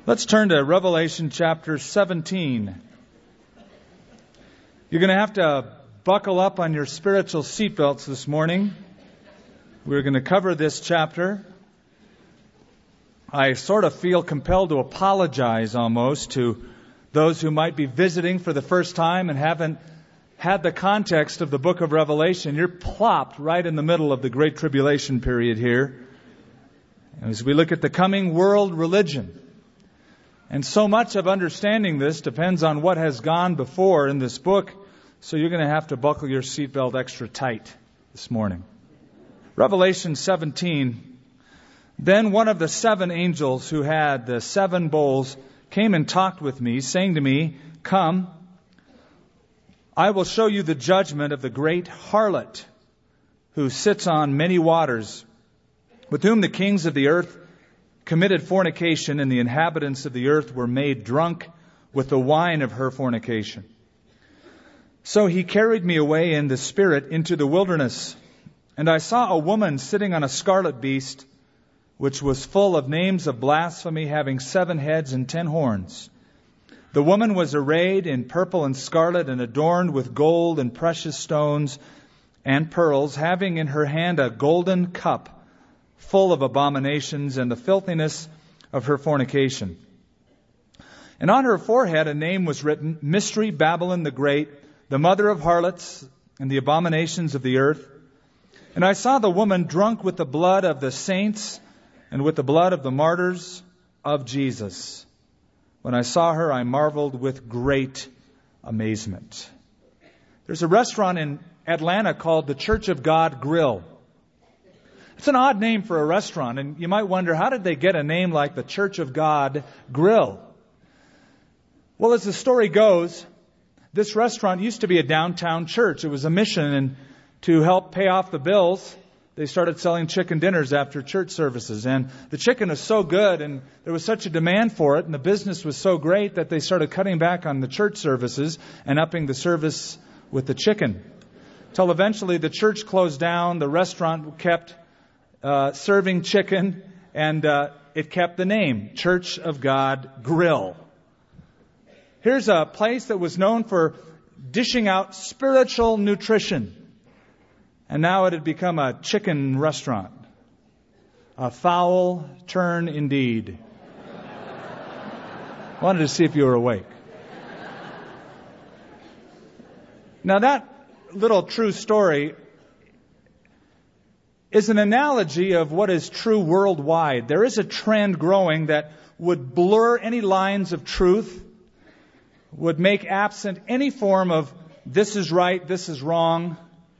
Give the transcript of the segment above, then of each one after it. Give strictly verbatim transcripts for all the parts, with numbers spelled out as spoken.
Let's turn to Revelation chapter seventeen. You're going to have to buckle up on your spiritual seatbelts this morning. We're going to cover this chapter. I sort of feel compelled to apologize almost to those who might be visiting for the first time and haven't had the context of the book of Revelation. You're plopped right in the middle of the Great Tribulation period here. As we look at the coming world religion. And so much of understanding this depends on what has gone before in this book, so you're going to have to buckle your seatbelt extra tight this morning. Revelation seventeen. Then one of the seven angels who had the seven bowls came and talked with me, saying to me, "Come, I will show you the judgment of the great harlot who sits on many waters, with whom the kings of the earth committed fornication, and the inhabitants of the earth were made drunk with the wine of her fornication." So he carried me away in the spirit into the wilderness, and I saw a woman sitting on a scarlet beast, which was full of names of blasphemy, having seven heads and ten horns. The woman was arrayed in purple and scarlet, and adorned with gold and precious stones and pearls, having in her hand a golden cup full of abominations and the filthiness of her fornication. And on her forehead a name was written, Mystery Babylon the Great, the mother of harlots and the abominations of the earth. And I saw the woman drunk with the blood of the saints and with the blood of the martyrs of Jesus. When I saw her, I marveled with great amazement. There's a restaurant in Atlanta called the Church of God Grill. It's an odd name for a restaurant, and you might wonder, how did they get a name like the Church of God Grill? Well, as the story goes, this restaurant used to be a downtown church. It was a mission, and to help pay off the bills, they started selling chicken dinners after church services. And the chicken was so good, and there was such a demand for it, and the business was so great that they started cutting back on the church services and upping the service with the chicken. Till eventually the church closed down, the restaurant kept Uh, serving chicken, and uh, it kept the name, Church of God Grill. Here's a place that was known for dishing out spiritual nutrition, and now it had become a chicken restaurant. A foul turn indeed. Wanted to see if you were awake. Now that little true story is an analogy of what is true worldwide. There is a trend growing that would blur any lines of truth, would make absent any form of this is right, this is wrong,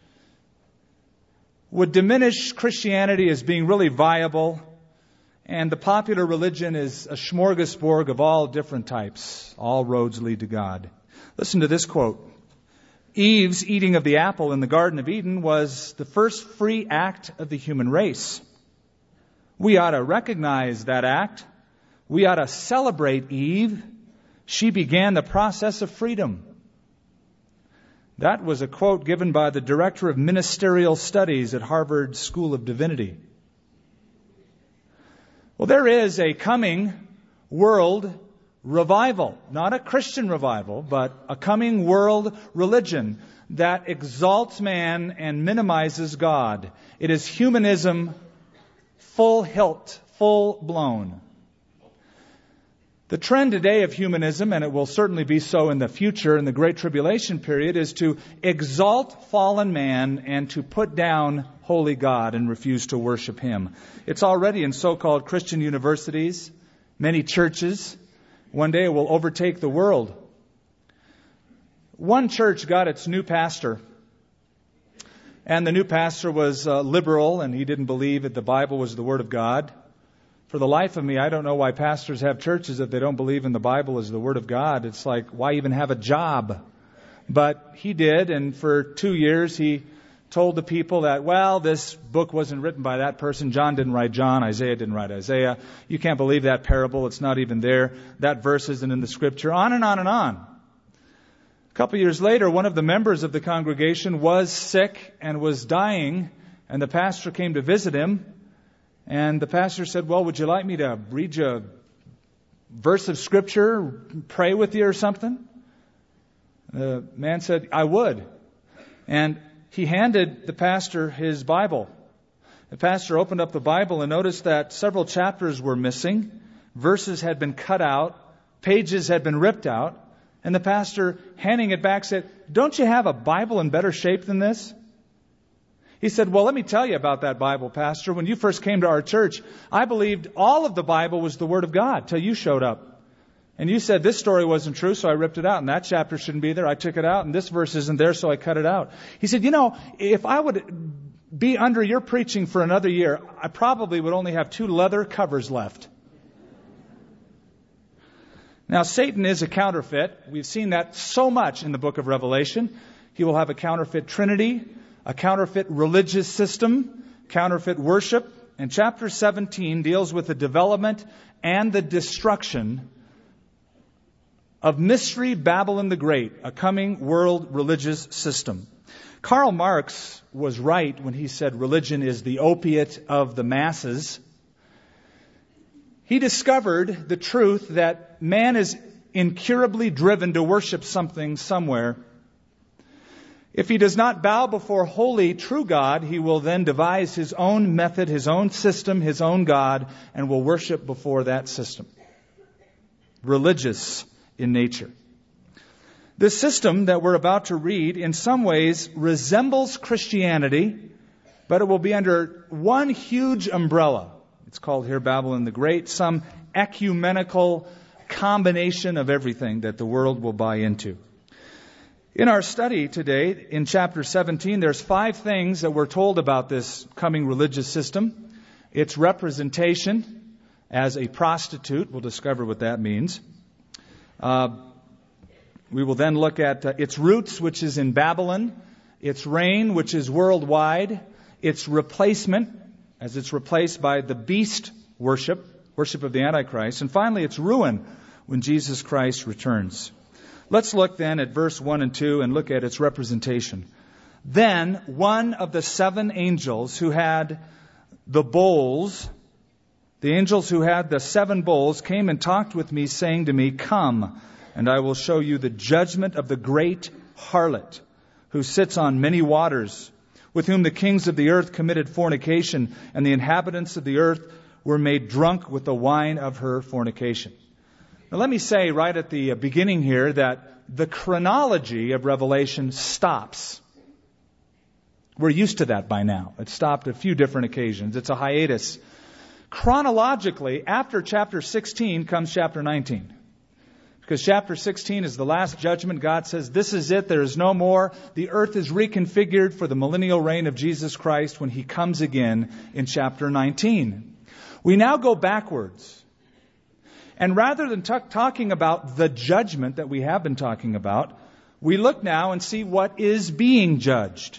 would diminish Christianity as being really viable, and the popular religion is a smorgasbord of all different types. All roads lead to God. Listen to this quote. Eve's eating of the apple in the Garden of Eden was the first free act of the human race. We ought to recognize that act. We ought to celebrate Eve. She began the process of freedom. That was a quote given by the Director of Ministerial Studies at Harvard School of Divinity. Well, there is a coming world revival, not a Christian revival, but a coming world religion that exalts man and minimizes God. It is humanism full hilt, full blown. The trend today of humanism, and it will certainly be so in the future in the Great Tribulation period, is to exalt fallen man and to put down holy God and refuse to worship Him. It's already in so-called Christian universities, many churches. One day it will overtake the world. One church got its new pastor, and the new pastor was uh, liberal, and he didn't believe that the Bible was the Word of God. For the life of me, I don't know why pastors have churches if they don't believe in the Bible as the Word of God. It's like, why even have a job? But he did, and for two years he told the people that, well, this book wasn't written by that person. John didn't write John. Isaiah didn't write Isaiah. You can't believe that parable. It's not even there. That verse isn't in the Scripture. On and on and on. A couple years later, one of the members of the congregation was sick and was dying, and the pastor came to visit him. And the pastor said, well, would you like me to read you verse of Scripture pray with you or something? The man said, I would. And he handed the pastor his Bible. The pastor opened up the Bible and noticed that several chapters were missing. Verses had been cut out. Pages had been ripped out. And the pastor, handing it back, said, don't you have a Bible in better shape than this? He said, well, let me tell you about that Bible, Pastor. When you first came to our church, I believed all of the Bible was the Word of God till you showed up. And you said this story wasn't true, so I ripped it out. And that chapter shouldn't be there. I took it out. And this verse isn't there, so I cut it out. He said, you know, if I would be under your preaching for another year, I probably would only have two leather covers left. Now, Satan is a counterfeit. We've seen that so much in the book of Revelation. He will have a counterfeit trinity, a counterfeit religious system, counterfeit worship. And chapter seventeen deals with the development and the destruction of Mystery Babylon the Great, a coming world religious system. Karl Marx was right when he said religion is the opiate of the masses. He discovered the truth that man is incurably driven to worship something somewhere. If he does not bow before holy, true God, he will then devise his own method, his own system, his own God, and will worship before that system. Religious in nature. This system that we're about to read in some ways resembles Christianity, but it will be under one huge umbrella. It's called here Babylon the Great, some ecumenical combination of everything that the world will buy into. In our study today, in chapter seventeen, there's five things that we're told about this coming religious system. Its representation as a prostitute, we'll discover what that means. Uh, we will then look at uh, its roots, which is in Babylon, its reign, which is worldwide, its replacement, as it's replaced by the beast worship, worship of the Antichrist, and finally its ruin when Jesus Christ returns. Let's look then at verse one and two and look at its representation. Then one of the seven angels who had the bowls, the angels who had the seven bowls, came and talked with me, saying to me, come, and I will show you the judgment of the great harlot, who sits on many waters, with whom the kings of the earth committed fornication, and the inhabitants of the earth were made drunk with the wine of her fornication. Now let me say right at the beginning here that the chronology of Revelation stops. We're used to that by now. It stopped a few different occasions. It's a hiatus. Chronologically, after chapter sixteen comes chapter nineteen. Because chapter sixteen is the last judgment. God says, this is it. There is no more. The earth is reconfigured for the millennial reign of Jesus Christ when He comes again in chapter nineteen. We now go backwards. And rather than t- talking about the judgment that we have been talking about, we look now and see what is being judged.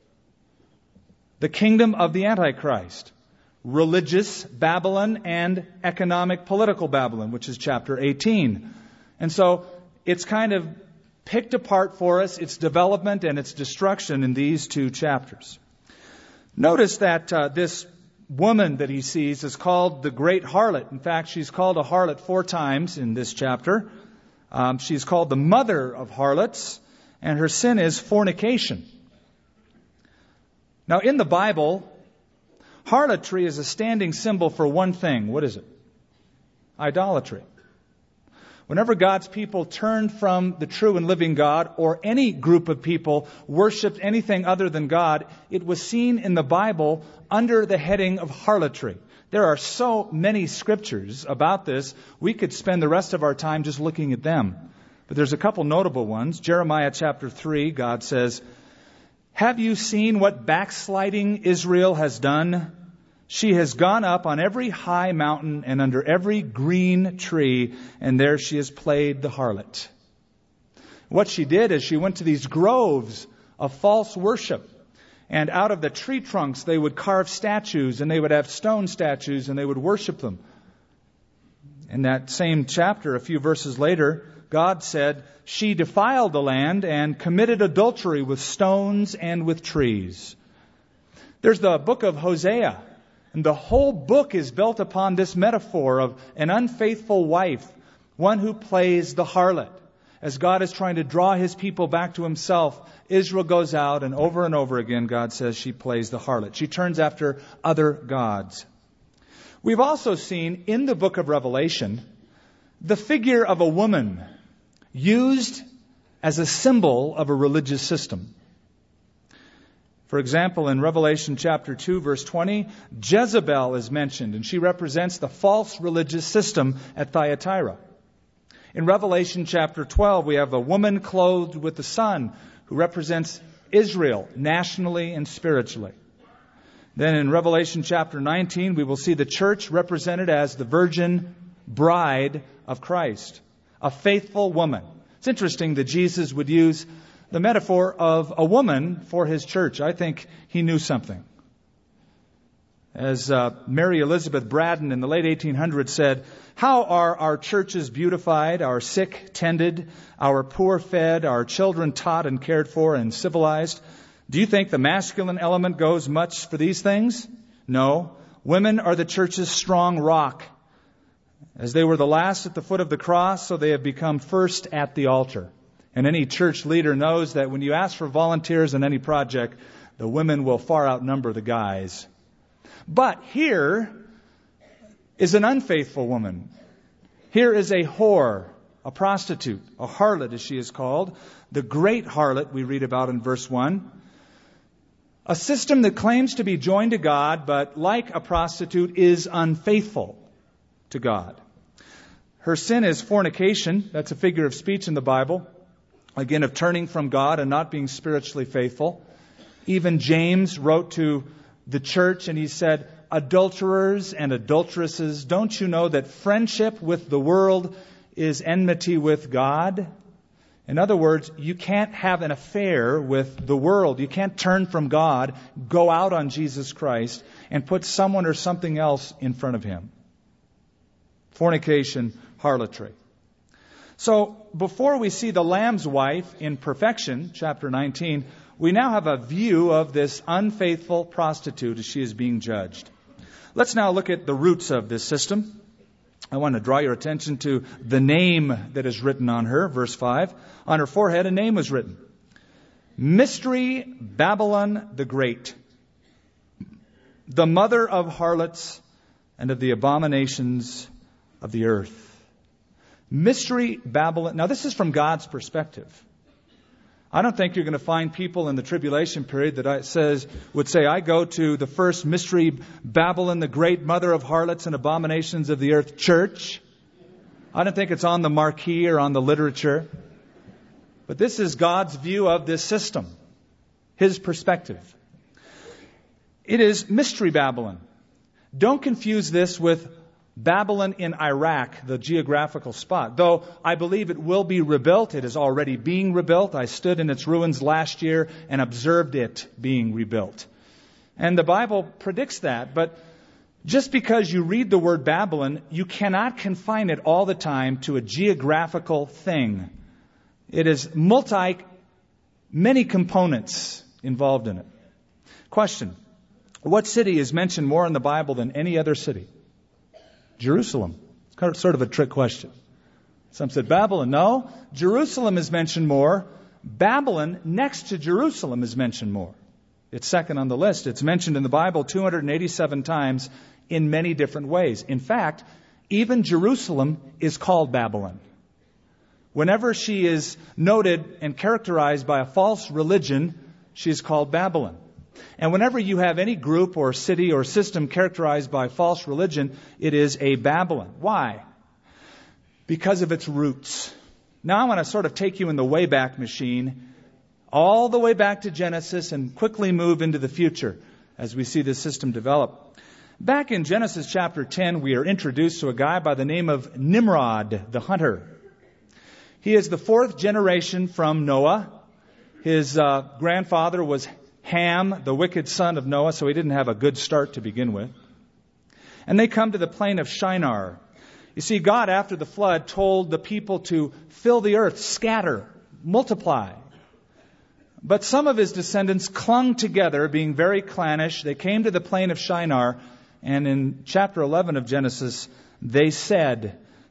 The kingdom of the Antichrist. Religious Babylon and economic political Babylon, which is chapter eighteen. And so it's kind of picked apart for us, its development and its destruction in these two chapters. Notice that uh, this woman that he sees is called the great harlot. In fact, she's called a harlot four times in this chapter. Um, she's called the mother of harlots, and her sin is fornication. Now, in the Bible, harlotry is a standing symbol for one thing. What is it? Idolatry. Whenever God's people turned from the true and living God, or any group of people worshipped anything other than God, it was seen in the Bible under the heading of harlotry. There are so many scriptures about this, we could spend the rest of our time just looking at them. But there's a couple notable ones. Jeremiah chapter three, God says, have you seen what backsliding Israel has done? She has gone up on every high mountain and under every green tree, and there she has played the harlot. What she did is she went to these groves of false worship, and out of the tree trunks they would carve statues, and they would have stone statues, and they would worship them. In that same chapter, a few verses later, God said, she defiled the land and committed adultery with stones and with trees. There's the book of Hosea. And the whole book is built upon this metaphor of an unfaithful wife one who plays the harlot. As God is trying to draw His people back to Himself, Israel goes out, and over and over again, God says she plays the harlot. She turns after other gods. We've also seen in the book of Revelation the figure of a woman used as a symbol of a religious system. For example, in Revelation chapter two, verse twenty, Jezebel is mentioned, and she represents the false religious system at Thyatira. In Revelation chapter twelve, we have a woman clothed with the sun who represents Israel nationally and spiritually. Then in Revelation chapter nineteen, we will see the church represented as the virgin bride of Christ, a faithful woman. It's interesting that Jesus would use the metaphor of a woman for His church. I think He knew something. As uh, Mary Elizabeth Braddon in the late eighteen hundreds said, "How are our churches beautified, our sick tended, our poor fed, our children taught and cared for and civilized? Do you think the masculine element goes much for these things? No. Women are the church's strong rock. As they were the last at the foot of the cross, so they have become first at the altar." And any church leader knows that when you ask for volunteers in any project, the women will far outnumber the guys. But here is an unfaithful woman. Here is a whore, a prostitute, a harlot as she is called, the great harlot we read about in verse one. A system that claims to be joined to God, but like a prostitute is unfaithful to God. Her sin is fornication. That's a figure of speech in the Bible. Again, of turning from God and not being spiritually faithful. Even James wrote to the church and he said, "Adulterers and adulteresses, don't you know that friendship with the world is enmity with God?" In other words, you can't have an affair with the world. You can't turn from God, go out on Jesus Christ, and put someone or something else in front of Him. Fornication, harlotry. So, before we see the Lamb's wife in perfection, chapter nineteen, we now have a view of this unfaithful prostitute as she is being judged. Let's now look at the roots of this system. I want to draw your attention to the name that is written on her, verse five. On her forehead, a name was written. Mystery Babylon the Great, the mother of harlots and of the abominations of the earth. Mystery Babylon. Now, this is from God's perspective. I don't think you're going to find people in the tribulation period that I says would say, "I go to the first Mystery Babylon, the great mother of harlots and abominations of the earth church." I don't think it's on the marquee or on the literature. But this is God's view of this system, His perspective. It is Mystery Babylon. Don't confuse this with Babylon in Iraq, the geographical spot. Though I believe it will be rebuilt. It is already being rebuilt. I stood in its ruins last year and observed it being rebuilt. And the Bible predicts that. But just because you read the word Babylon, you cannot confine it all the time to a geographical thing. It is multi, many components involved in it. Question. What city is mentioned more in the Bible than any other city? Jerusalem. It's kind of, sort of a trick question. Some said Babylon. No, Jerusalem is mentioned more. Babylon, next to Jerusalem, is mentioned more. It's second on the list. It's mentioned in the Bible two hundred eighty-seven times in many different ways. In fact, even Jerusalem is called Babylon. Whenever she is noted and characterized by a false religion, she is called Babylon. And whenever you have any group or city or system characterized by false religion, it is a Babylon. Why? Because of its roots. Now I want to sort of take you in the Wayback Machine, all the way back to Genesis and quickly move into the future as we see this system develop. Back in Genesis chapter ten, we are introduced to a guy by the name of Nimrod, the hunter. He is the fourth generation from Noah. His uh, grandfather was Ham, the wicked son of Noah, so he didn't have a good start to begin with. And they come to the plain of Shinar. You see, God, after the flood, told the people to fill the earth, scatter, multiply. But some of his descendants clung together, being very clannish. They came to the plain of Shinar, and in chapter eleven of Genesis, they said,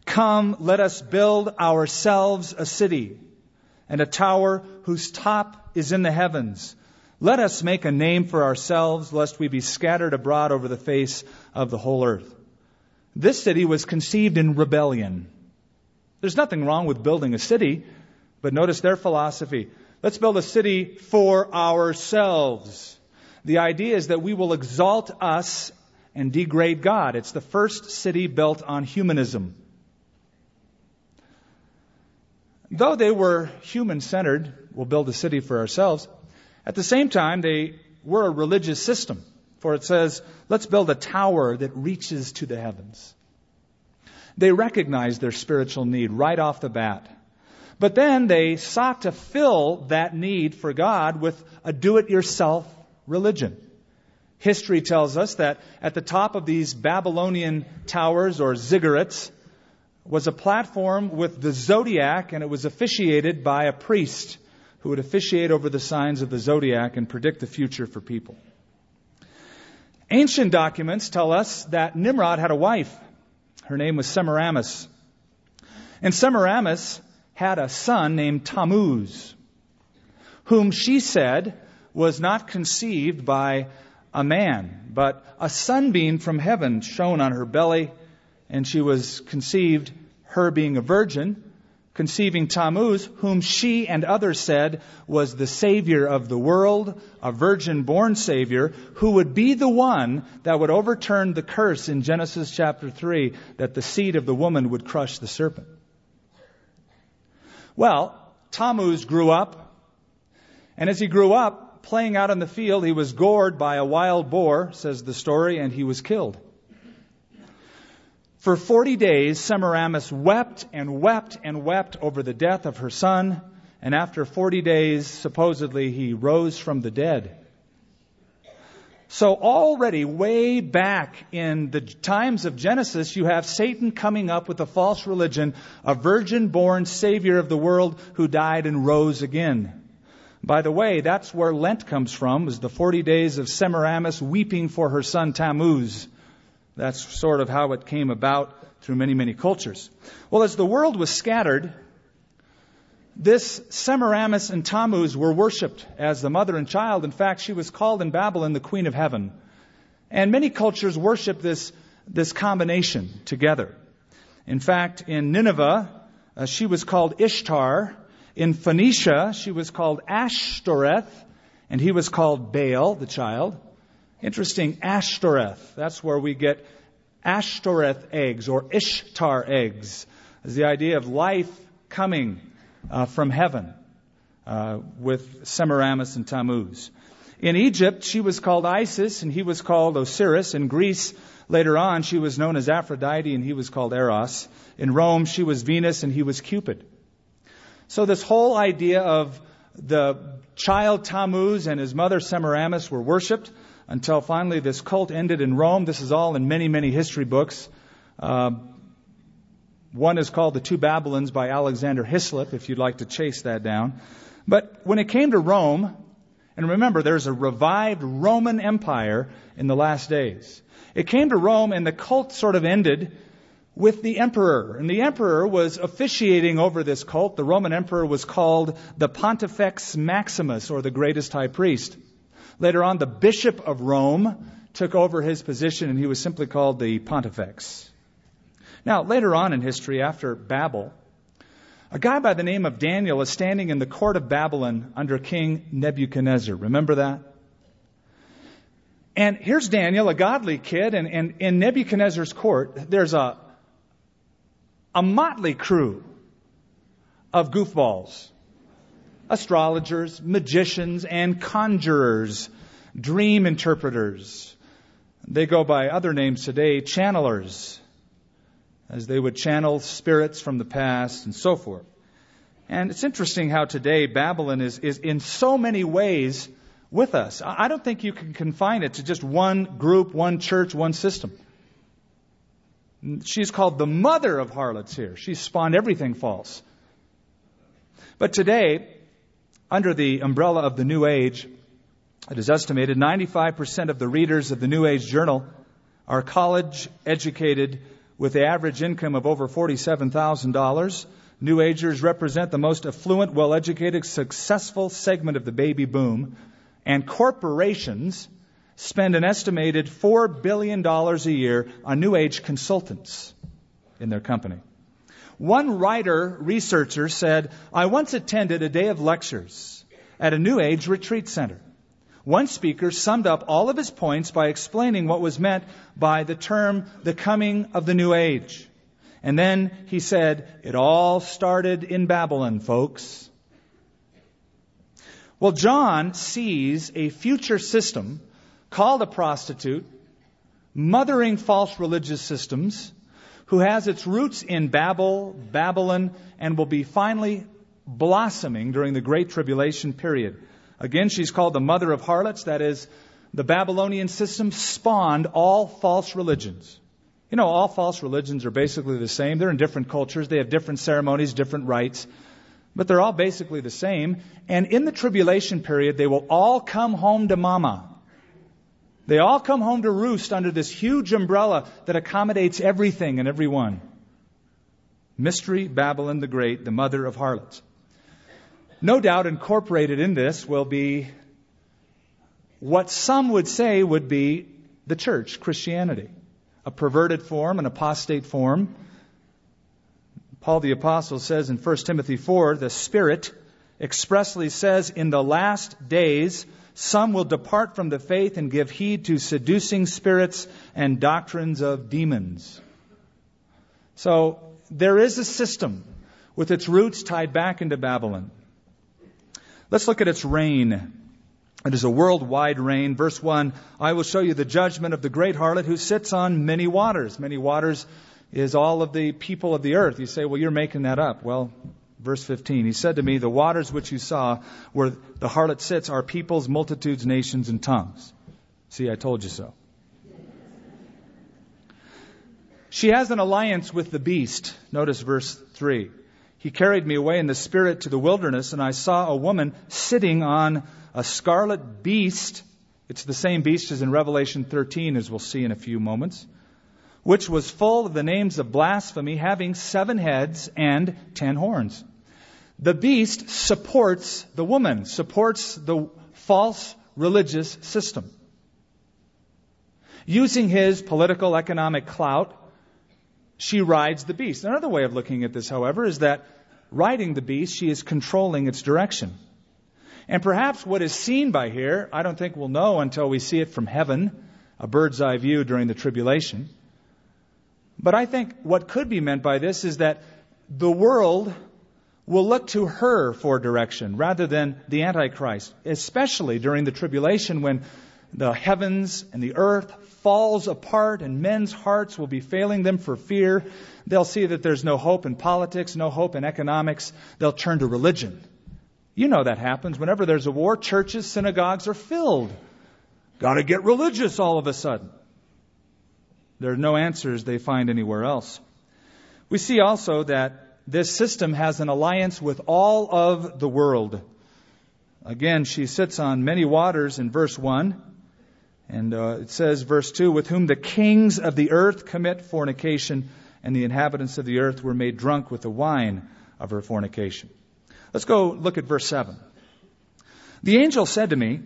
Come, let us build ourselves a city, and a tower whose top is in the heavens. Let us make a name for ourselves, lest we be scattered abroad over the face of the whole earth. This city was conceived in rebellion. There's nothing wrong with building a city, but notice their philosophy. Let's build a city for ourselves. The idea is that we will exalt us and degrade God. It's the first city built on humanism. Though they were human-centered, we'll build a city for ourselves, at the same time, they were a religious system. For it says, let's build a tower that reaches to the heavens. They recognized their spiritual need right off the bat. But then they sought to fill that need for God with a do-it-yourself religion. History tells us that at the top of these Babylonian towers or ziggurats was a platform with the zodiac, and it was officiated by a priest who would officiate over the signs of the zodiac and predict the future for people. Ancient documents tell us that Nimrod had a wife. Her name was Semiramis. And Semiramis had a son named Tammuz, whom she said was not conceived by a man, but a sunbeam from heaven shone on her belly, and she was conceived, her being a virgin, conceiving Tammuz, whom she and others said was the Savior of the world, a virgin-born Savior, who would be the one that would overturn the curse in Genesis chapter three, that the seed of the woman would crush the serpent. Well, Tammuz grew up, and as he grew up, playing out in the field, he was gored by a wild boar, says the story, and he was killed. For forty days, Semiramis wept and wept and wept over the death of her son. And after forty days, supposedly, he rose from the dead. So already, way back in the times of Genesis, you have Satan coming up with a false religion, a virgin-born Savior of the world who died and rose again. By the way, that's where Lent comes from, is the forty days of Semiramis weeping for her son Tammuz. That's sort of how it came about through many, many cultures. Well, as the world was scattered, this Semiramis and Tammuz were worshipped as the mother and child. In fact, she was called in Babylon the Queen of Heaven. And many cultures worship this, this combination together. In fact, in Nineveh, uh, she was called Ishtar. In Phoenicia, she was called Ashtoreth, and he was called Baal, the child. Interesting, Ashtoreth. That's where we get Ashtoreth eggs or Ishtar eggs. Is the idea of life coming uh, from heaven uh, with Semiramis and Tammuz. In Egypt, she was called Isis and he was called Osiris. In Greece, later on, she was known as Aphrodite and he was called Eros. In Rome, she was Venus and he was Cupid. So this whole idea of the child Tammuz and his mother Semiramis were worshipped until finally this cult ended in Rome. This is all in many, many history books. Uh, one is called The Two Babylons by Alexander Hislop, if you'd like to chase that down. But when it came to Rome, and remember, there's a revived Roman Empire in the last days. It came to Rome and the cult sort of ended with the emperor. And the emperor was officiating over this cult. The Roman emperor was called the Pontifex Maximus, or the greatest high priest. Later on, the Bishop of Rome took over his position, and he was simply called the Pontifex. Now, later on in history, after Babel, a guy by the name of Daniel is standing in the court of Babylon under King Nebuchadnezzar. Remember that? And here's Daniel, a godly kid, and, and in Nebuchadnezzar's court, there's a, a motley crew of goofballs. Astrologers, magicians, and conjurers, dream interpreters. They go by other names today, channelers, as they would channel spirits from the past and so forth. And it's interesting how today Babylon is, is in so many ways with us. I don't think you can confine it to just one group, one church, one system. She's called the mother of harlots here. She's spawned everything false. But today, under the umbrella of the New Age, it is estimated ninety-five percent of the readers of the New Age journal are college-educated with the average income of over forty-seven thousand dollars. New Agers represent the most affluent, well-educated, successful segment of the baby boom. And corporations spend an estimated four billion dollars a year on New Age consultants in their company. One writer researcher said, "I once attended a day of lectures at a New Age retreat center. One speaker summed up all of his points by explaining what was meant by the term, the coming of the New Age. And then he said, it all started in Babylon, folks." Well, John sees a future system called a prostitute, mothering false religious systems, who has its roots in Babel, Babylon, and will be finally blossoming during the Great Tribulation period. Again, she's called the mother of harlots. That is, the Babylonian system spawned all false religions. You know, all false religions are basically the same. They're in different cultures. They have different ceremonies, different rites. But they're all basically the same. And in the tribulation period, they will all come home to mama. They all come home to roost under this huge umbrella that accommodates everything and everyone. Mystery Babylon the Great, the mother of harlots. No doubt incorporated in this will be what some would say would be the church, Christianity. A perverted form, an apostate form. Paul the Apostle says in First Timothy four, the Spirit expressly says, in the last days, some will depart from the faith and give heed to seducing spirits and doctrines of demons. So there is a system with its roots tied back into Babylon. Let's look at its reign. It is a worldwide reign. Verse one, I will show you the judgment of the great harlot who sits on many waters. Many waters is all of the people of the earth. You say, well, you're making that up. Well, verse fifteen, he said to me, the waters which you saw where the harlot sits are peoples, multitudes, nations, and tongues. See, I told you so. She has an alliance with the beast. Notice verse three. He carried me away in the spirit to the wilderness, and I saw a woman sitting on a scarlet beast. It's the same beast as in Revelation thirteen, as we'll see in a few moments, which was full of the names of blasphemy, having seven heads and ten horns. The beast supports the woman, supports the false religious system. Using his political, economic clout, she rides the beast. Another way of looking at this, however, is that riding the beast, she is controlling its direction. And perhaps what is seen by here, I don't think we'll know until we see it from heaven, a bird's eye view during the tribulation. But I think what could be meant by this is that the world will look to her for direction rather than the Antichrist, especially during the tribulation when the heavens and the earth falls apart and men's hearts will be failing them for fear. They'll see that there's no hope in politics, no hope in economics. They'll turn to religion. You know that happens. Whenever there's a war, churches, synagogues are filled. Got to get religious all of a sudden. There are no answers they find anywhere else. We see also that this system has an alliance with all of the world. Again, she sits on many waters in verse one. And uh, it says, verse two, with whom the kings of the earth commit fornication, and the inhabitants of the earth were made drunk with the wine of her fornication. Let's go look at verse seven. The angel said to me,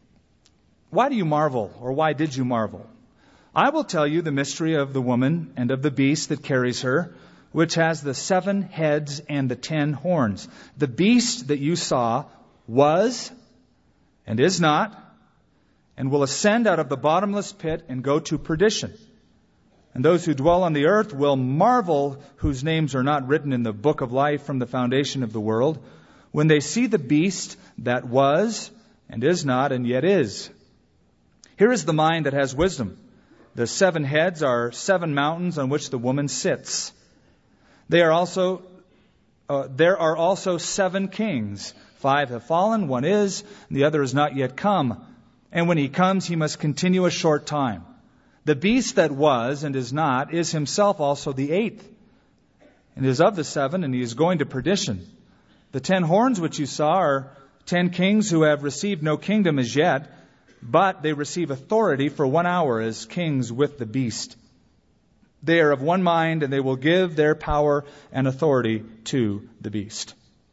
why do you marvel, or why did you marvel? I will tell you the mystery of the woman and of the beast that carries her, which has the seven heads and the ten horns. The beast that you saw was and is not, and will ascend out of the bottomless pit and go to perdition. And those who dwell on the earth will marvel, whose names are not written in the book of life from the foundation of the world, when they see the beast that was and is not and yet is. Here is the mind that has wisdom. The seven heads are seven mountains on which the woman sits. They are also, uh, there are also seven kings. Five have fallen, one is, and the other is not yet come. And when he comes, he must continue a short time. The beast that was and is not is himself also the eighth, and is of the seven, and he is going to perdition. The ten horns which you saw are ten kings who have received no kingdom as yet, but they receive authority for one hour as kings with the beast. They are of one mind, and they will give their power and authority to the beast.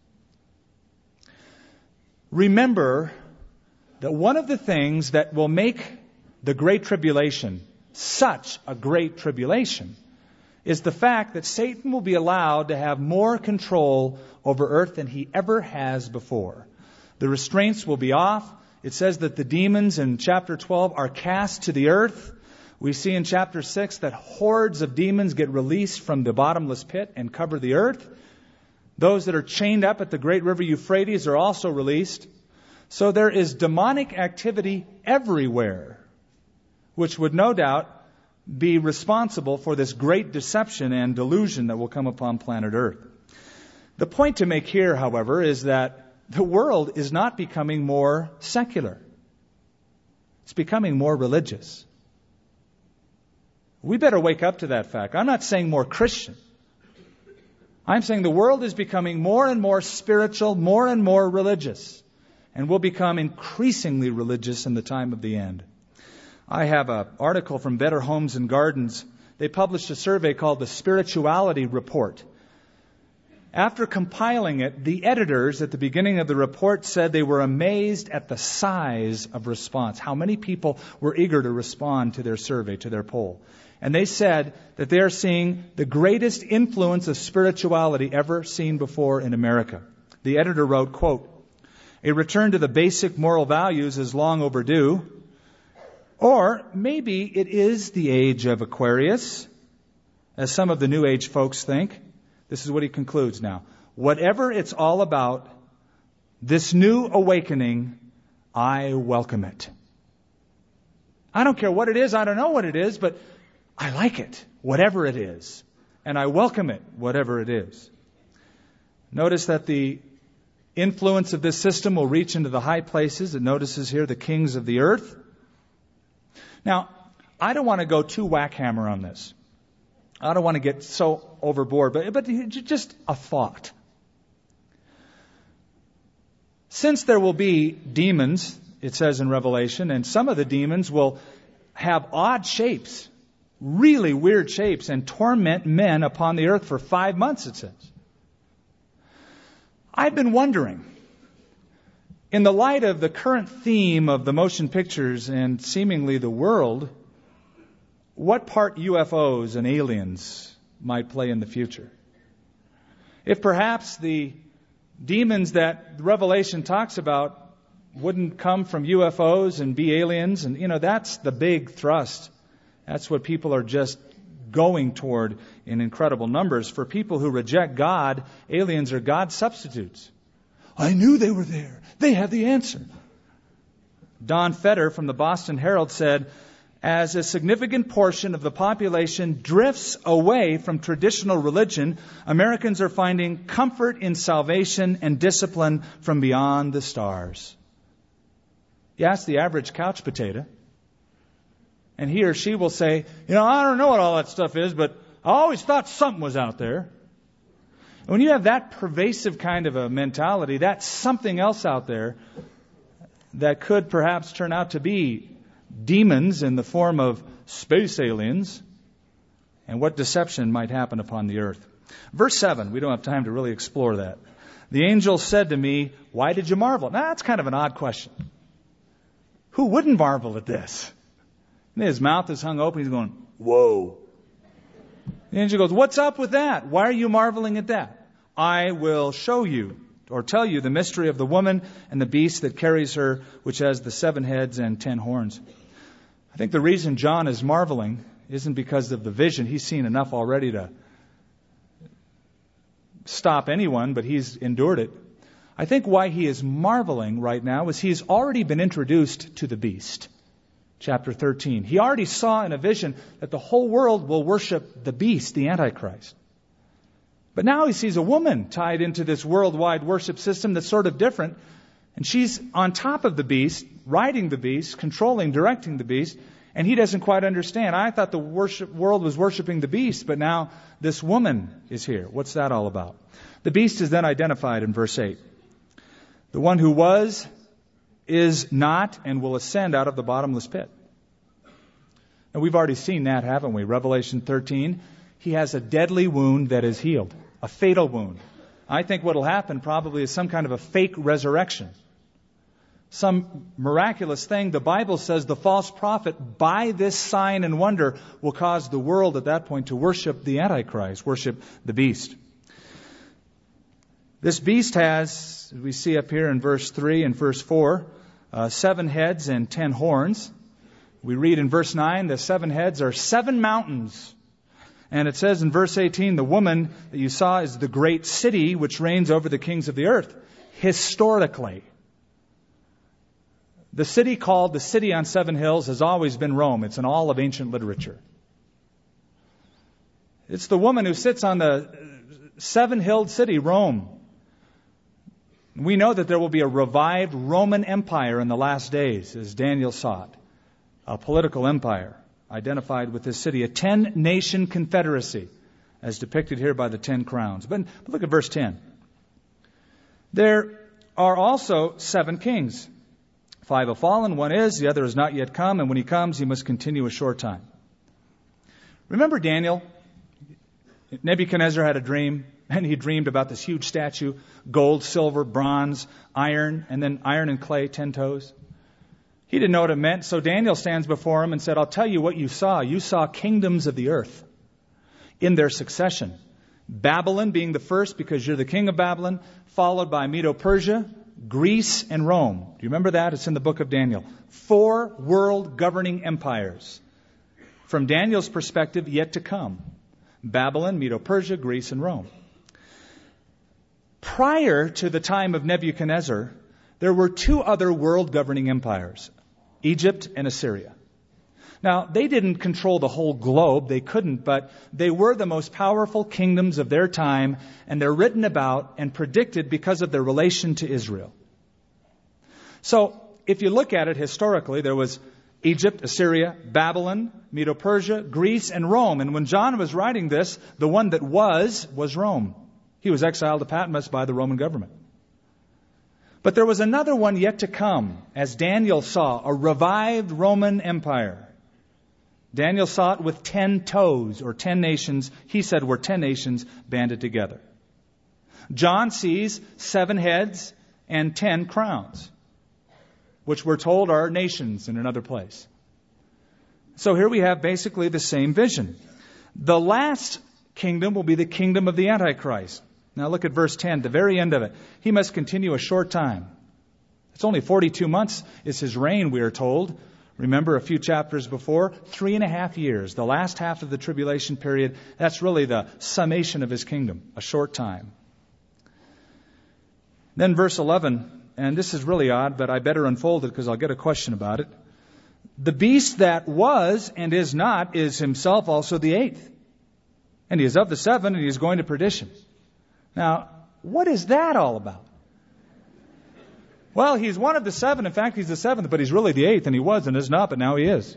Remember that one of the things that will make the Great Tribulation such a great tribulation is the fact that Satan will be allowed to have more control over earth than he ever has before. The restraints will be off. It says that the demons in chapter twelve are cast to the earth. We see in chapter six that hordes of demons get released from the bottomless pit and cover the earth. Those that are chained up at the great river Euphrates are also released. So there is demonic activity everywhere, which would no doubt be responsible for this great deception and delusion that will come upon planet Earth. The point to make here, however, is that the world is not becoming more secular. It's becoming more religious. We better wake up to that fact. I'm not saying more Christian. I'm saying the world is becoming more and more spiritual, more and more religious, and will become increasingly religious in the time of the end. I have an article from Better Homes and Gardens. They published a survey called the Spirituality Report. After compiling it, the editors at the beginning of the report said they were amazed at the size of response, how many people were eager to respond to their survey, to their poll. And they said that they are seeing the greatest influence of spirituality ever seen before in America. The editor wrote, quote, "A return to the basic moral values is long overdue. Or maybe it is the age of Aquarius, as some of the New Age folks think." This is what he concludes now. "Whatever it's all about, this new awakening, I welcome it." I don't care what it is, I don't know what it is, but I like it, whatever it is. And I welcome it, whatever it is. Notice that the influence of this system will reach into the high places. It notices here the kings of the earth. Now, I don't want to go too whack-hammer on this. I don't want to get so overboard, but, but just a thought. Since there will be demons, it says in Revelation, and some of the demons will have odd shapes, really weird shapes, and torment men upon the earth for five months, it says. I've been wondering, in the light of the current theme of the motion pictures and seemingly the world, what part U F Os and aliens might play in the future. If perhaps the demons that Revelation talks about wouldn't come from U F Os and be aliens, and you know, that's the big thrust. That's what people are just going toward in incredible numbers. For people who reject God, aliens are God substitutes. I knew they were there. They have the answer. Don Fetter from the Boston Herald said, as a significant portion of the population drifts away from traditional religion, Americans are finding comfort in salvation and discipline from beyond the stars. You ask the average couch potato, and he or she will say, you know, I don't know what all that stuff is, but I always thought something was out there. When you have that pervasive kind of a mentality, that's something else out there that could perhaps turn out to be demons in the form of space aliens, and what deception might happen upon the earth. Verse seven, we don't have time to really explore that. The angel said to me, why did you marvel? Now, that's kind of an odd question. Who wouldn't marvel at this? And his mouth is hung open. He's going, whoa. The angel goes, what's up with that? Why are you marveling at that? I will show you or tell you the mystery of the woman and the beast that carries her, which has the seven heads and ten horns. I think the reason John is marveling isn't because of the vision. He's seen enough already to stop anyone, but he's endured it. I think why he is marveling right now is he's already been introduced to the beast. Chapter thirteen. He already saw in a vision that the whole world will worship the beast, the Antichrist. But now he sees a woman tied into this worldwide worship system that's sort of different. And she's on top of the beast, riding the beast, controlling, directing the beast. And he doesn't quite understand. I thought the worship world was worshiping the beast, but now this woman is here. What's that all about? The beast is then identified in verse eight. The one who was, is not, and will ascend out of the bottomless pit. And we've already seen that, haven't we? Revelation thirteen, he has a deadly wound that is healed, a fatal wound. I think what will happen probably is some kind of a fake resurrection. Some miraculous thing. The Bible says the false prophet, by this sign and wonder, will cause the world at that point to worship the Antichrist, worship the beast. This beast has, we see up here in verse three and verse four, uh, seven heads and ten horns. We read in verse nine, the seven heads are seven mountains. And it says in verse eighteen, the woman that you saw is the great city which reigns over the kings of the earth. Historically, the city called the city on seven hills has always been Rome. It's in all of ancient literature. It's the woman who sits on the seven-hilled city, Rome. We know that there will be a revived Roman Empire in the last days, as Daniel saw it. A political empire identified with this city, a ten-nation confederacy, as depicted here by the ten crowns. But look at verse ten. There are also seven kings. Five have fallen, one is, the other has not yet come, and when he comes, he must continue a short time. Remember Daniel? Nebuchadnezzar had a dream, and he dreamed about this huge statue, gold, silver, bronze, iron, and then iron and clay, ten toes. He didn't know what it meant, so Daniel stands before him and said, I'll tell you what you saw. You saw kingdoms of the earth in their succession. Babylon being the first because you're the king of Babylon, followed by Medo-Persia, Greece, and Rome. Do you remember that? It's in the book of Daniel. Four world governing empires. From Daniel's perspective, yet to come. Babylon, Medo-Persia, Greece, and Rome. Prior to the time of Nebuchadnezzar, there were two other world governing empires, Egypt and Assyria. Now, they didn't control the whole globe, they couldn't, but they were the most powerful kingdoms of their time, and they're written about and predicted because of their relation to Israel. So, if you look at it historically, there was Egypt, Assyria, Babylon, Medo-Persia, Greece, and Rome. And when John was writing this, the one that was, was Rome. He was exiled to Patmos by the Roman government. But there was another one yet to come, as Daniel saw, a revived Roman Empire. Daniel saw it with ten toes, or ten nations. He said were ten nations banded together. John sees seven heads and ten crowns, which we're told are nations in another place. So here we have basically the same vision. The last kingdom will be the kingdom of the Antichrist. Now look at verse ten, the very end of it. He must continue a short time. It's only forty-two months is his reign, we are told. Remember a few chapters before, three and a half years, the last half of the tribulation period. That's really the summation of his kingdom, a short time. Then verse eleven, and this is really odd, but I better unfold it because I'll get a question about it. The beast that was and is not is himself also the eighth. And he is of the seven, and he is going to perdition. Now, what is that all about? Well, he's one of the seven. In fact, he's the seventh, but he's really the eighth, and he was and is not, but now he is.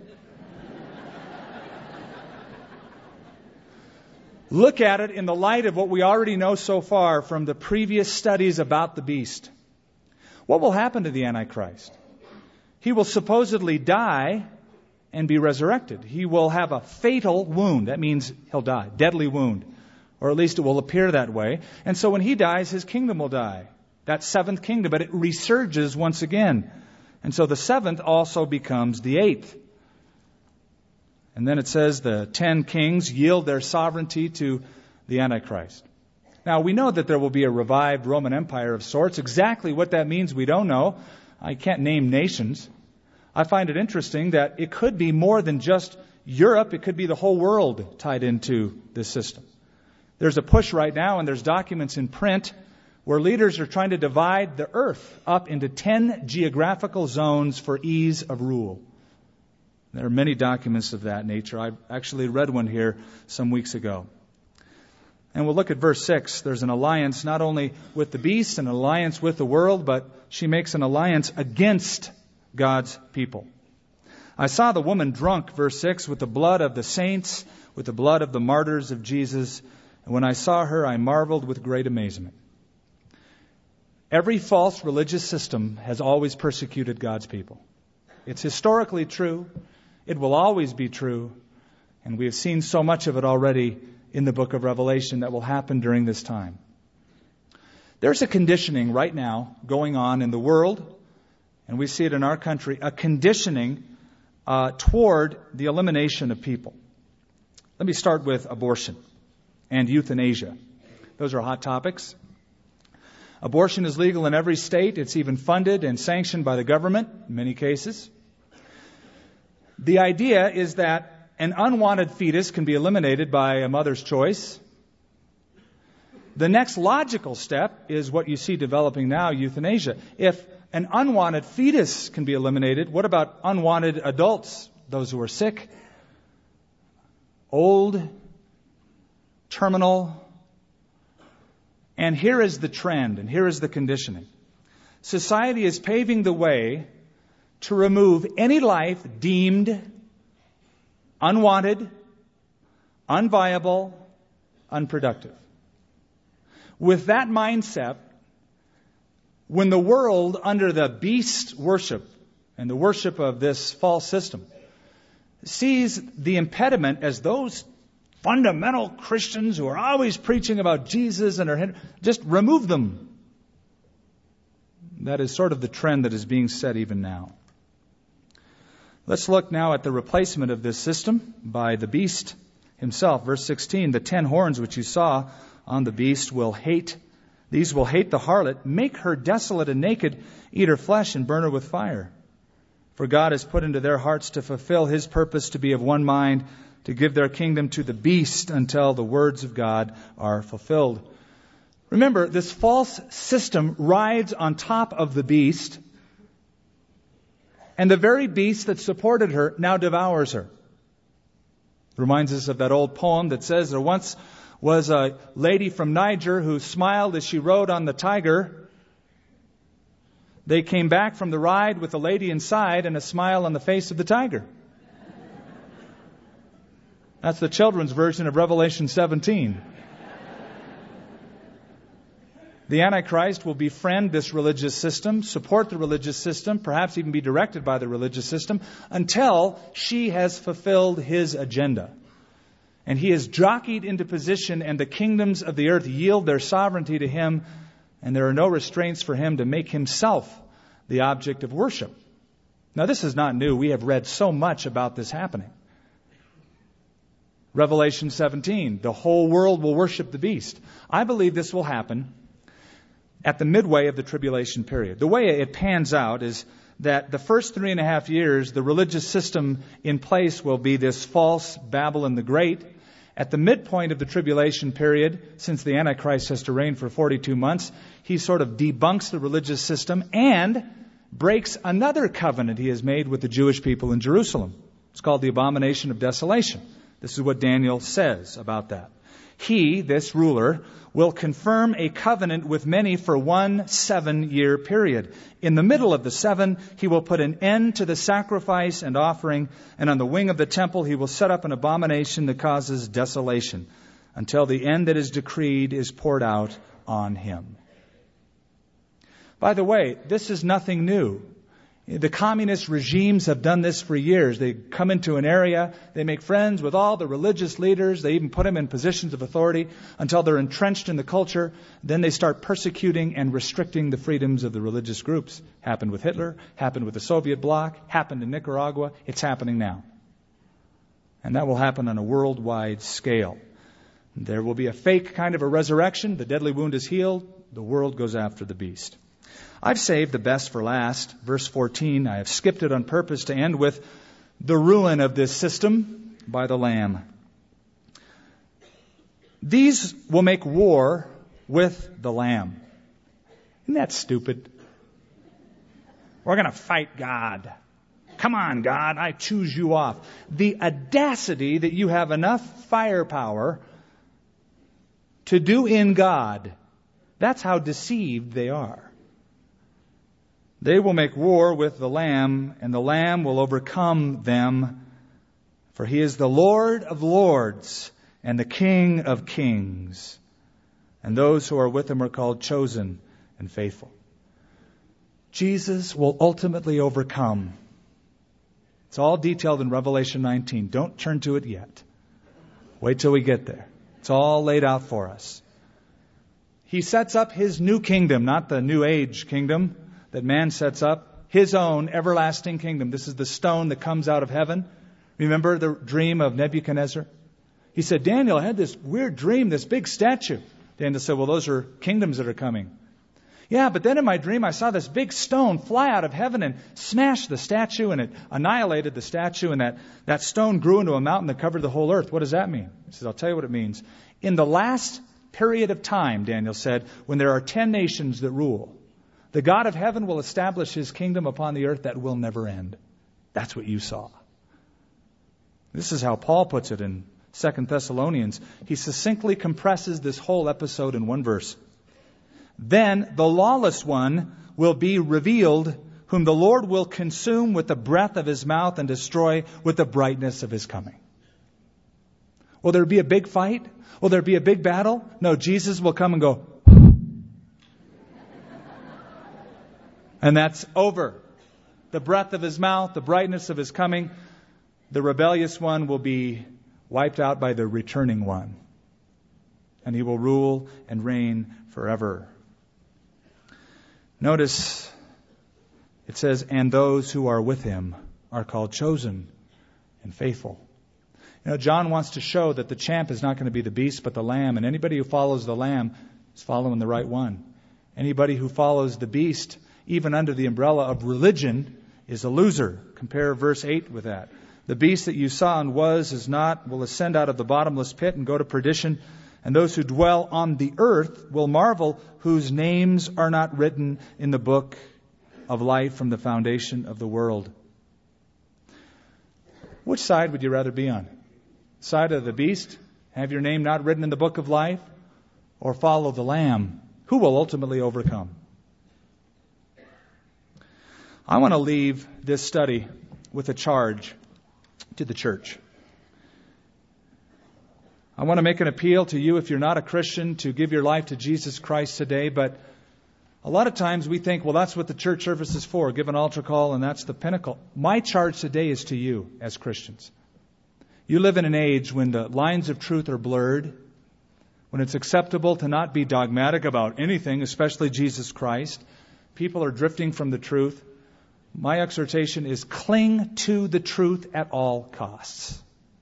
Look at it in the light of what we already know so far from the previous studies about the beast. What will happen to the Antichrist? He will supposedly die and be resurrected. He will have a fatal wound. That means he'll die, deadly wound. Or at least it will appear that way. And so when he dies, his kingdom will die. That seventh kingdom, but it resurges once again. And so the seventh also becomes the eighth. And then it says the ten kings yield their sovereignty to the Antichrist. Now, we know that there will be a revived Roman Empire of sorts. Exactly what that means, we don't know. I can't name nations. I find it interesting that it could be more than just Europe. It could be the whole world tied into this system. There's a push right now, and there's documents in print where leaders are trying to divide the earth up into ten geographical zones for ease of rule. There are many documents of that nature. I actually read one here some weeks ago. And we'll look at verse six. There's an alliance not only with the beast, an alliance with the world, but she makes an alliance against God's people. I saw the woman drunk, verse six, with the blood of the saints, with the blood of the martyrs of Jesus. And when I saw her, I marveled with great amazement. Every false religious system has always persecuted God's people. It's historically true. It will always be true. And we have seen so much of it already in the book of Revelation that will happen during this time. There's a conditioning right now going on in the world, and we see it in our country, a conditioning uh, toward the elimination of people. Let me start with abortion and euthanasia. Those are hot topics. Abortion is legal in every state. It's even funded and sanctioned by the government in many cases. The idea is that an unwanted fetus can be eliminated by a mother's choice. The next logical step is what you see developing now, euthanasia. If an unwanted fetus can be eliminated, what about unwanted adults, those who are sick, old, terminal? And here is the trend, and here is the conditioning. Society is paving the way to remove any life deemed unwanted, unviable, unproductive. With that mindset, when the world, under the beast worship and the worship of this false system, sees the impediment as those fundamental Christians who are always preaching about Jesus and are just remove them. That is sort of the trend that is being set even now. Let's look now at the replacement of this system by the beast himself. Verse sixteen, the ten horns which you saw on the beast will hate, these will hate the harlot, make her desolate and naked, eat her flesh and burn her with fire. For God has put into their hearts to fulfill His purpose to be of one mind, to give their kingdom to the beast until the words of God are fulfilled. Remember, this false system rides on top of the beast, and the very beast that supported her now devours her. It reminds us of that old poem that says there once was a lady from Niger who smiled as she rode on the tiger. They came back from the ride with the lady inside and a smile on the face of the tiger. That's the children's version of Revelation seventeen. The Antichrist will befriend this religious system, support the religious system, perhaps even be directed by the religious system, until she has fulfilled his agenda. And he is jockeyed into position, and the kingdoms of the earth yield their sovereignty to him, and there are no restraints for him to make himself the object of worship. Now, this is not new. We have read so much about this happening. Revelation seventeen, the whole world will worship the beast. I believe this will happen at the midway of the tribulation period. The way it pans out is that the first three and a half years, the religious system in place will be this false Babylon the Great. At the midpoint of the tribulation period, since the Antichrist has to reign for forty-two months, he sort of debunks the religious system and breaks another covenant he has made with the Jewish people in Jerusalem. It's called the abomination of desolation. This is what Daniel says about that. He, this ruler, will confirm a covenant with many for one seven-year period. In the middle of the seven, he will put an end to the sacrifice and offering, and on the wing of the temple he will set up an abomination that causes desolation, until the end that is decreed is poured out on him. By the way, this is nothing new. The communist regimes have done this for years. They come into an area, they make friends with all the religious leaders, they even put them in positions of authority until they're entrenched in the culture. Then they start persecuting and restricting the freedoms of the religious groups. Happened with Hitler, happened with the Soviet bloc, happened in Nicaragua. It's happening now. And that will happen on a worldwide scale. There will be a fake kind of a resurrection. The deadly wound is healed. The world goes after the beast. I've saved the best for last. Verse fourteen, I have skipped it on purpose to end with the ruin of this system by the Lamb. These will make war with the Lamb. Isn't that stupid? We're going to fight God. Come on, God, I choose you off. The audacity that you have enough firepower to do in God, that's how deceived they are. They will make war with the Lamb, and the Lamb will overcome them. For he is the Lord of lords and the King of kings. And those who are with him are called chosen and faithful. Jesus will ultimately overcome It's all detailed in Revelation nineteen. Don't turn to it yet. Wait till we get there. It's all laid out for us. He sets up His new kingdom, not the New Age kingdom that man sets up. His own everlasting kingdom. This is the stone that comes out of heaven. Remember the dream of Nebuchadnezzar? He said, Daniel, I had this weird dream, this big statue. Daniel said, well, those are kingdoms that are coming. Yeah, but then in my dream I saw this big stone fly out of heaven and smash the statue, and it annihilated the statue, and that, that stone grew into a mountain that covered the whole earth. What does that mean? He says, I'll tell you what it means. In the last period of time, Daniel said, when there are ten nations that rule, the God of heaven will establish His kingdom upon the earth that will never end. That's what you saw. This is how Paul puts it in Second Thessalonians. He succinctly compresses this whole episode in one verse. Then the lawless one will be revealed, whom the Lord will consume with the breath of His mouth and destroy with the brightness of His coming. Will there be a big fight? Will there be a big battle? No, Jesus will come and go, and that's over. The breath of His mouth, the brightness of His coming. The rebellious one will be wiped out by the returning one. And He will rule and reign forever. Notice it says, and those who are with Him are called chosen and faithful. You know, John wants to show that the champ is not going to be the beast, but the lamb. And anybody who follows the lamb is following the right one. Anybody who follows the beast, even under the umbrella of religion, is a loser. Compare verse eight with that. The beast that you saw and was, is not, will ascend out of the bottomless pit and go to perdition. And those who dwell on the earth will marvel, whose names are not written in the book of life from the foundation of the world. Which side would you rather be on? Side of the beast? Have your name not written in the book of life? Or follow the Lamb? Who will ultimately overcome? I want to leave this study with a charge to the church. I want to make an appeal to you, if you're not a Christian, to give your life to Jesus Christ today. But a lot of times we think, well, that's what the church service is for, give an altar call, and that's the pinnacle. My charge today is to you as Christians. You live in an age when the lines of truth are blurred, when it's acceptable to not be dogmatic about anything, especially Jesus Christ. People are drifting from the truth. My exhortation is cling to the truth at all costs.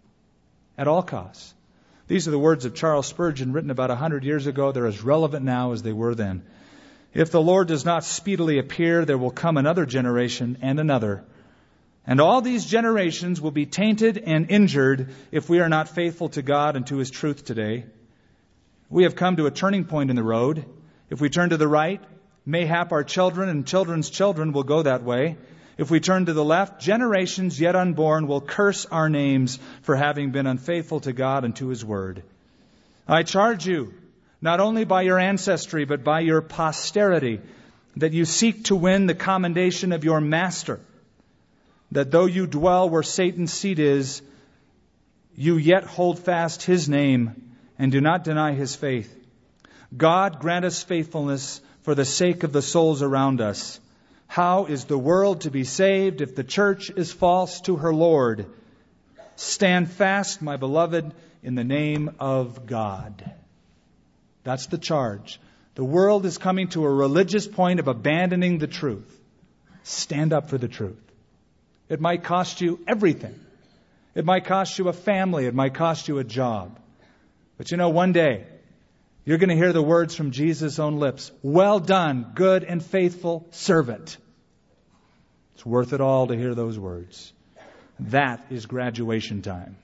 At all costs. These are the words of Charles Spurgeon, written about a hundred years ago. They're as relevant now as they were then. If the Lord does not speedily appear, there will come another generation and another. And all these generations will be tainted and injured if we are not faithful to God and to His truth today. We have come to a turning point in the road. If we turn to the right, mayhap our children and children's children will go that way. If we turn to the left, generations yet unborn will curse our names for having been unfaithful to God and to His Word. I charge you, not only by your ancestry, but by your posterity, that you seek to win the commendation of your Master, that though you dwell where Satan's seat is, you yet hold fast His name and do not deny His faith. God grant us faithfulness for the sake of the souls around us. How is the world to be saved if the church is false to her Lord? Stand fast, my beloved, in the name of God. That's the charge. The world is coming to a religious point of abandoning the truth. Stand up for the truth. It might cost you everything. It might cost you a family. It might cost you a job. But you know, one day, you're going to hear the words from Jesus' own lips. Well done, good and faithful servant. It's worth it all to hear those words. That is graduation time.